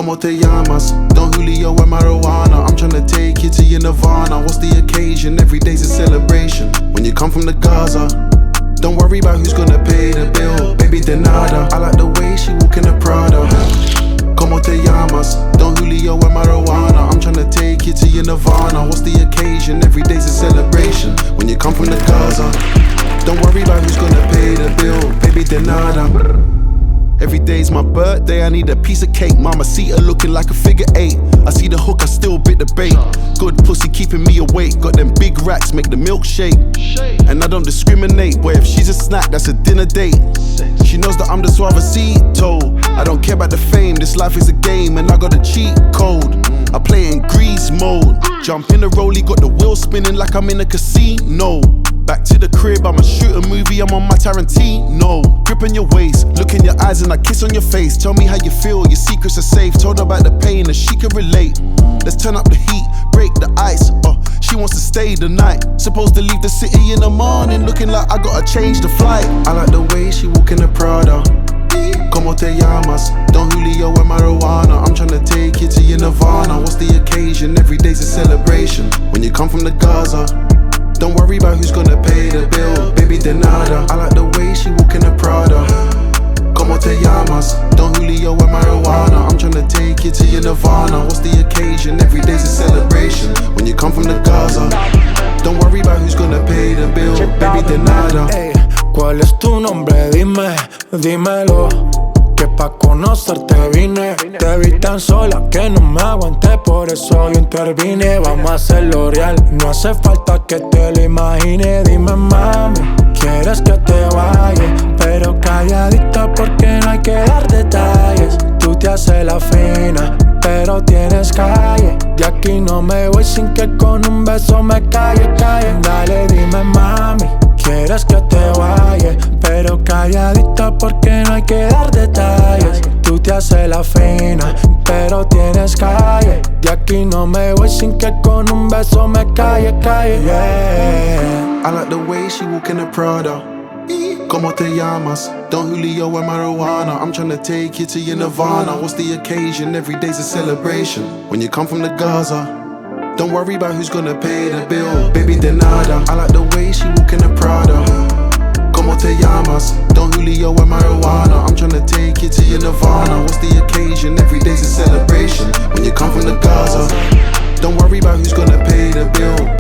Como te llamas? Don Julio and marijuana. I'm tryna take you to your nirvana. What's the occasion? Every day's a celebration. When you come from the Gaza, don't worry about who's gonna pay the bill. Baby, de nada. I like the way she walk in the Prada. Como te llamas? Don Julio and marijuana. I'm tryna take you to your nirvana. What's the occasion? Every day's a celebration. When you come from the Gaza, don't worry about who's gonna pay the bill. Baby, de nada. Every day's my birthday, I need a piece of cake. Mamacita looking like a figure 8. I see the hook, I still bit the bait. Good pussy keeping me awake. Got them big racks, make the milkshake. And I don't discriminate, but if she's a snack, that's a dinner date. She knows that I'm the suavecito. I don't care about the fame, this life is a game. And I got a cheat code, I play in grease mode. Jump in the rollie, got the wheel spinning like I'm in a casino. Back to the crib, I'ma shoot a movie, I'm on my Tarantino. Grip on your waist, look in your eyes and I kiss on your face. Tell me how you feel, your secrets are safe. Told her about the pain and she can relate. Let's turn up the heat, break the ice. She wants to stay the night. Supposed to leave the city in the morning, looking like I gotta change the flight. I like the way she walk in the Prada. Como te llamas? Don Julio and marijuana. I'm tryna take you to your nirvana. What's the occasion? Every day's a celebration. When you come from the Gaza, don't worry about who's gonna pay the bill. Baby, de nada. I like the way she walk in the Prada. Como te llamas? Don Julio and marijuana. I'm tryna take you to your nirvana. What's the occasion? Every day's a celebration. When you come from the Gaza, don't worry about who's gonna pay the bill. Baby, de nada. Ey, ¿cuál es tu nombre? Dime, dímelo. Que pa' conocerte vine. Te vi tan sola que no me aguanté, por eso yo intervine. Vamos a hacerlo real, no hace falta que te lo imagine. Dime, mami, ¿quieres que te vaya? Pero calladita porque no hay que dar detalles. Tú te haces la fina, pero tienes calle. De aquí no me voy sin que con un beso me calle. Dale, dime, mami, ¿quieres que te vaya? Pero calladita porque no hay que dar detalles. Tú te haces la fina, pero tienes calle. De aquí no me voy sin que con un beso me calle, yeah. I like the way she walk in the Prada. Como te llamas? Don Julio and marijuana. I'm tryna take you to your nirvana. What's the occasion? Every day's a celebration. When you come from the Gaza, don't worry about who's gonna pay the bill. Baby, de nada. I like the way she walk in the Prada. Como te llamas? Don Julio and marijuana. I'm tryna take you to your nirvana. What's the occasion? Every day's a celebration. When you come from the Gaza, don't worry about who's gonna pay the bill.